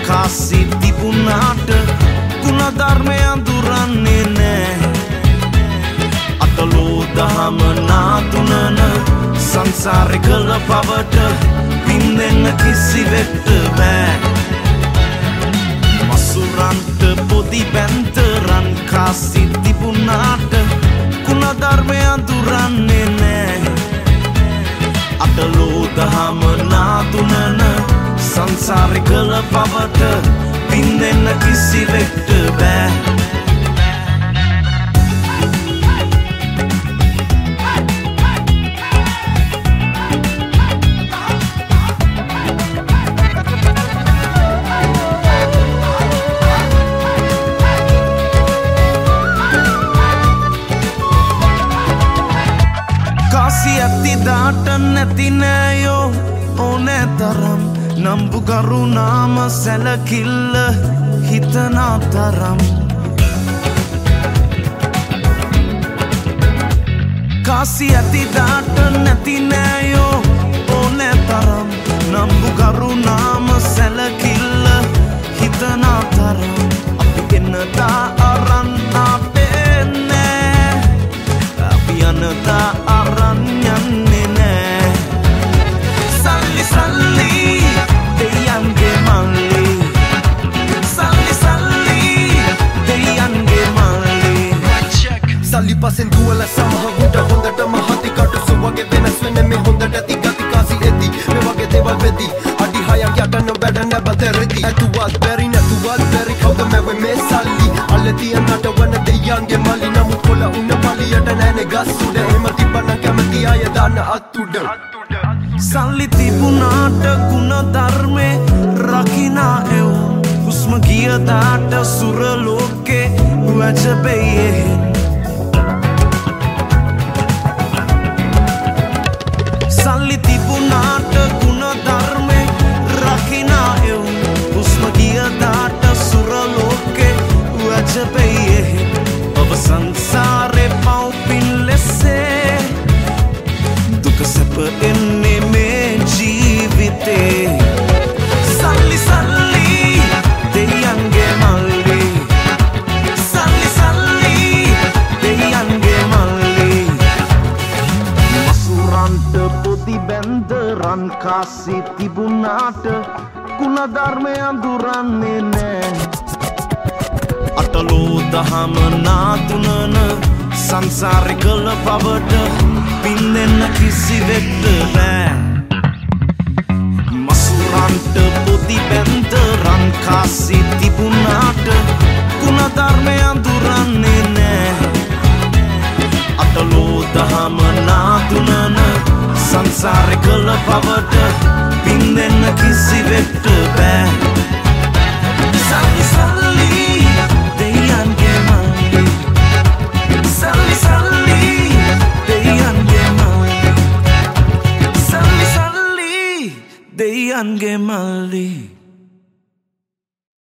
කාසි තිබුණාට ගුණධර්මය අඳුරන්නේ නෑ අතලෝ දහම නාතුනන සංසාරේ කළ පවට පින්දෙන්න කිසිවෙක්ට බෑ මසුරන්ට පොදි බැන්තරන් කාසි තිබුණාට ගුණධර්මය අඳුරන්නේ නෑ අතලෝ දහම නාතුනන සංසාරේ කළ පවට පින්දෙන්න කිසිවෙක්ට බෑ කාසි ඇතිදාට නැති නෑයෝ ඕනෑ තරම් නම්බු කරුණාම සැලකිල්ල හිතනා තරම් කාසි ඇතිදාට නැති නෑයෝ ඕනෑ තරම් නම්බු කරුණාම සැලකිල්ල හිතනා තරම් අපි එන්නතා අරන් අපේ නෑ අපි යනතා අරන් යන්නේ නෑ සල්ලි සල්ලි දෙයන්ගේ මල්ලි සල්ලි සල්ලි දෙයන්ගේ මල්ලි සල්ලි පසෙන් දුවලා සමහරුන්ට හොඳටම හති කටුසු වගේ වෙනස් වෙන්නේ මේ හොඳට ඇති ගති කාසි ඇති මේ වගේ දේවල් වෙදී අඩි හයක් යටන වැඩ නැබතරෙදි ඇතුවත් බැරි නැතුවත් බැරි කවුද මේ මේ සල්ලි අල්ල තියන්නට වන දෙයන්ගේ මල්ලි නමුත් කොළ උන්න පලියට නෑනේ ගස් උඩ එහෙම තිබ්බනම් කැමති අය දාන්න අත් උඩ සල්ලි තිබුණාට ගුණධර්මේ රකිනා එවුන් හුස්ම ගියදාට සුර ලෝකේ වැජබෙයියෙන් සල්ලි තිබුණාට ගුණධර්මේ රකිනා එවුන් හුස්ම ගියදාට සුර ලෝකේ වැජබෙයියෙන් ඔබ සංසාරේ පව්පින් ලෙසේ දුක සැප එන්නේ මේ ජීවිතේ සල්ලි සල්ලි දෙයන්ගේ මල්ලි සල්ලි සල්ලි දෙයන්ගේ මල්ලි මසුරන්ට පොදි බැන්දරන් කාසි තිබුණාට ගුණධර්මය අඳුරන්නේ නෑ අතලෝ දහම නාතුනන සංසාරේ කළ පවට පින්දෙන්න කිසිවෙක්ට බෑ මසුරන්ට පොදි බැන්දරන් කාසි තිබුණාට ගුණධර්මය අඳුරන්නේ නෑ අතලෝ දහම නාතුනන සංසාරේ කළ පවට පින්දෙන්න කිසිවෙක්ට බෑ